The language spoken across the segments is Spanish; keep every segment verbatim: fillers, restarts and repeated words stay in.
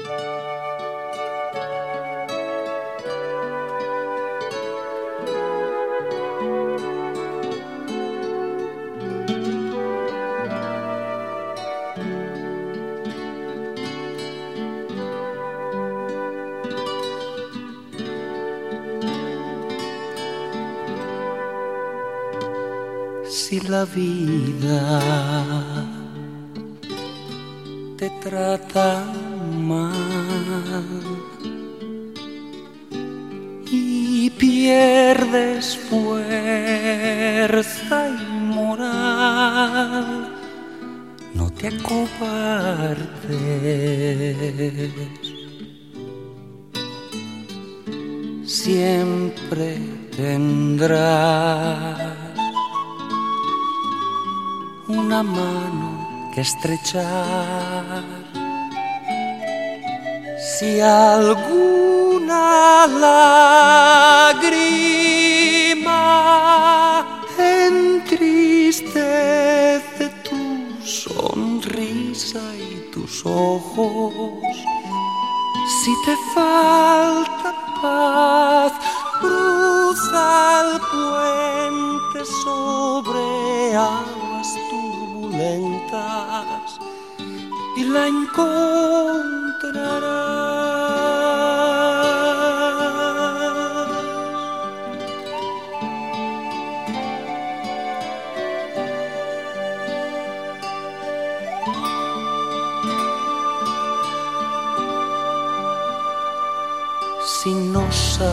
Si la vida te trata mal y pierdes fuerza y moral, no te acobardes. Siempre tendrás una mano que estrechar. Si alguna lágrima entristece tu sonrisa y tus ojos, si te falta paz, cruza el puente sobre aguas turbulentas y la encontrarás. Si no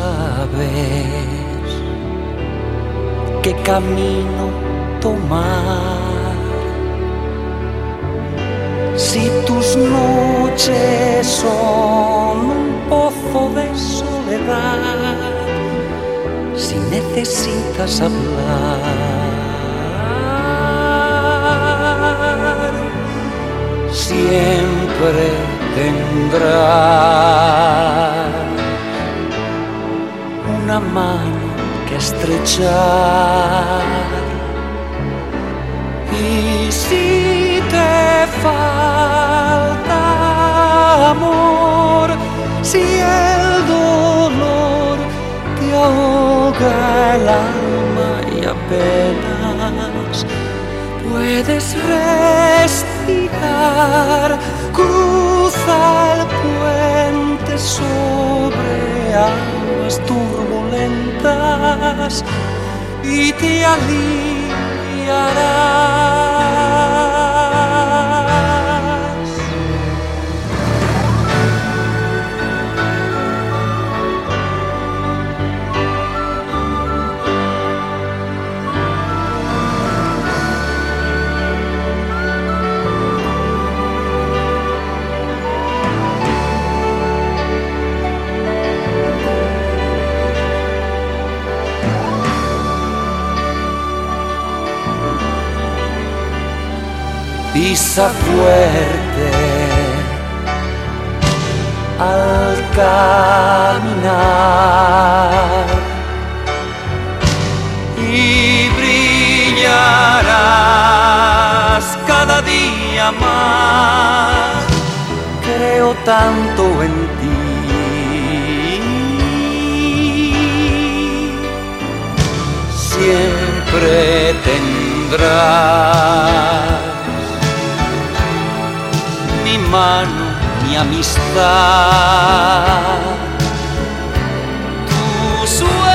sabes qué camino tomar, si tus noches son un pozo de soledad, si necesitas hablar, siempre tendrás una mano que estrechar. Y si te falta amor, si el dolor te ahoga el alma y apenas puedes respirar, cruza el puente sobre aguas turbulentas y te aliviarás. Pisa fuerte al caminar y brillarás cada día más. Creo tanto en ti, siempre tendrás mi mano, mi amistad, tu sueño.